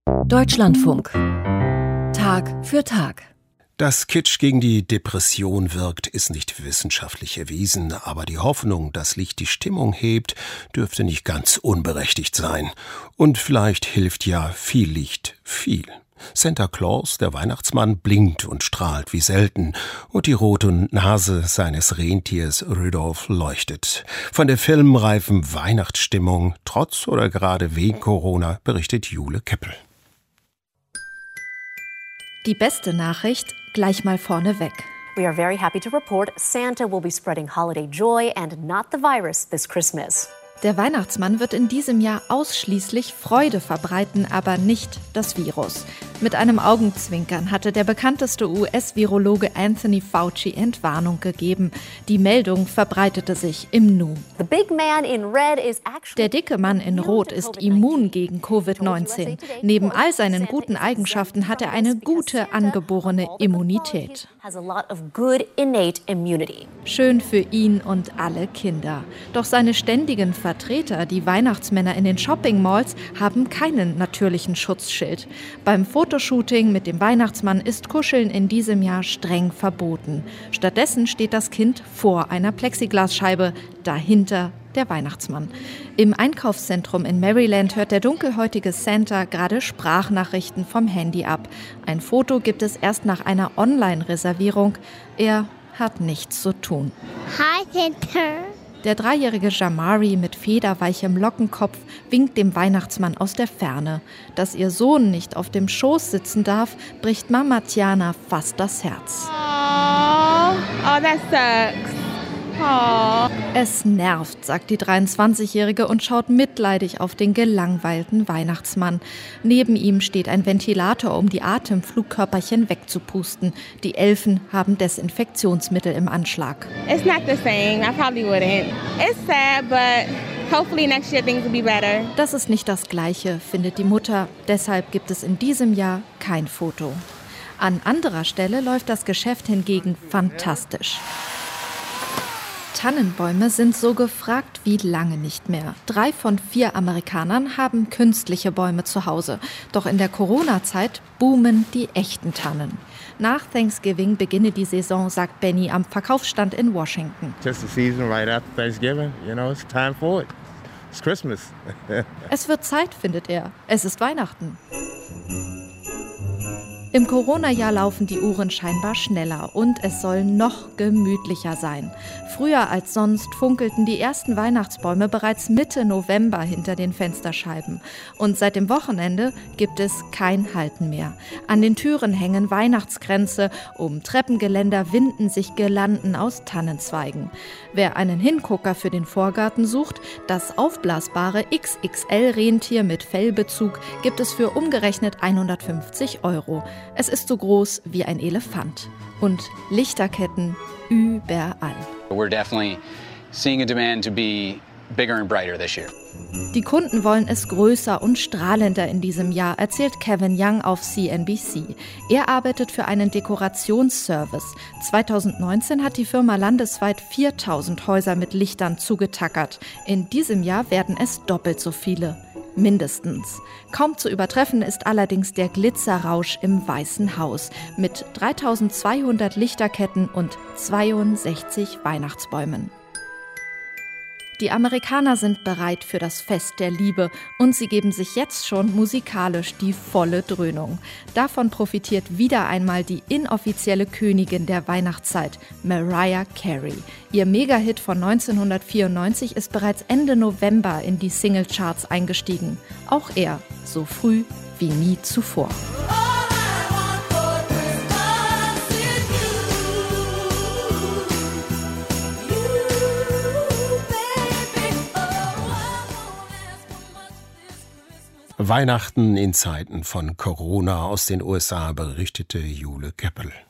Deutschlandfunk. Tag für Tag. Dass Kitsch gegen die Depression wirkt, ist nicht wissenschaftlich erwiesen, aber die Hoffnung, dass Licht die Stimmung hebt, dürfte nicht ganz unberechtigt sein. Und vielleicht hilft ja viel Licht viel. Santa Claus, der Weihnachtsmann, blinkt und strahlt wie selten und die rote Nase seines Rentiers Rudolph leuchtet. Von der filmreifen Weihnachtsstimmung, trotz oder gerade wegen Corona, berichtet Jule Keppel. Die beste Nachricht gleich mal vorneweg. We are very happy to report Santa will be spreading holiday joy and not the virus this Christmas. Der Weihnachtsmann wird in diesem Jahr ausschließlich Freude verbreiten, aber nicht das Virus. Mit einem Augenzwinkern hatte der bekannteste US-Virologe Anthony Fauci Entwarnung gegeben. Die Meldung verbreitete sich im Nu. Der dicke Mann in Rot ist immun gegen Covid-19. Neben all seinen guten Eigenschaften hat er eine gute angeborene Immunität. Schön für ihn und alle Kinder. Doch seine ständigen Vertreter, die Weihnachtsmänner in den Shopping-Malls, haben keinen natürlichen Schutzschild. Beim Fotoshooting mit dem Weihnachtsmann ist Kuscheln in diesem Jahr streng verboten. Stattdessen steht das Kind vor einer Plexiglasscheibe, dahinter der Weihnachtsmann. Im Einkaufszentrum in Maryland hört der dunkelhäutige Santa gerade Sprachnachrichten vom Handy ab. Ein Foto gibt es erst nach einer Online-Reservierung. Er hat nichts zu tun. Hi, Santa. Der 3-jährige Jamari mit federweichem Lockenkopf winkt dem Weihnachtsmann aus der Ferne. Dass ihr Sohn nicht auf dem Schoß sitzen darf, bricht Mama Tiana fast das Herz. Oh, that sucks. Oh. Es nervt, sagt die 23-Jährige und schaut mitleidig auf den gelangweilten Weihnachtsmann. Neben ihm steht ein Ventilator, um die Atemflugkörperchen wegzupusten. Die Elfen haben Desinfektionsmittel im Anschlag. It's not the same. I probably wouldn't. It's sad, but hopefully next year things will be better. Das ist nicht das Gleiche, findet die Mutter. Deshalb gibt es in diesem Jahr kein Foto. An anderer Stelle läuft das Geschäft hingegen fantastisch. Tannenbäume sind so gefragt wie lange nicht mehr. 3 von 4 Amerikanern haben künstliche Bäume zu Hause. Doch in der Corona-Zeit boomen die echten Tannen. Nach Thanksgiving beginne die Saison, sagt Benny am Verkaufsstand in Washington. Just the season right after Thanksgiving, it's time for it. It's Christmas. Es wird Zeit, findet er. Es ist Weihnachten. Im Corona-Jahr laufen die Uhren scheinbar schneller und es soll noch gemütlicher sein. Früher als sonst funkelten die ersten Weihnachtsbäume bereits Mitte November hinter den Fensterscheiben. Und seit dem Wochenende gibt es kein Halten mehr. An den Türen hängen Weihnachtskränze, um Treppengeländer winden sich Girlanden aus Tannenzweigen. Wer einen Hingucker für den Vorgarten sucht, das aufblasbare XXL-Rentier mit Fellbezug gibt es für umgerechnet 150 €. Es ist so groß wie ein Elefant. Und Lichterketten überall. We're definitely seeing a demand to be bigger and brighter this year. Die Kunden wollen es größer und strahlender in diesem Jahr, erzählt Kevin Young auf CNBC. Er arbeitet für einen Dekorationsservice. 2019 hat die Firma landesweit 4.000 Häuser mit Lichtern zugetackert. In diesem Jahr werden es doppelt so viele. Mindestens. Kaum zu übertreffen ist allerdings der Glitzerrausch im Weißen Haus mit 3.200 Lichterketten und 62 Weihnachtsbäumen. Die Amerikaner sind bereit für das Fest der Liebe und sie geben sich jetzt schon musikalisch die volle Dröhnung. Davon profitiert wieder einmal die inoffizielle Königin der Weihnachtszeit, Mariah Carey. Ihr Megahit von 1994 ist bereits Ende November in die Singlecharts eingestiegen. Auch er so früh wie nie zuvor. Weihnachten in Zeiten von Corona aus den USA, berichtete Jule Keppel.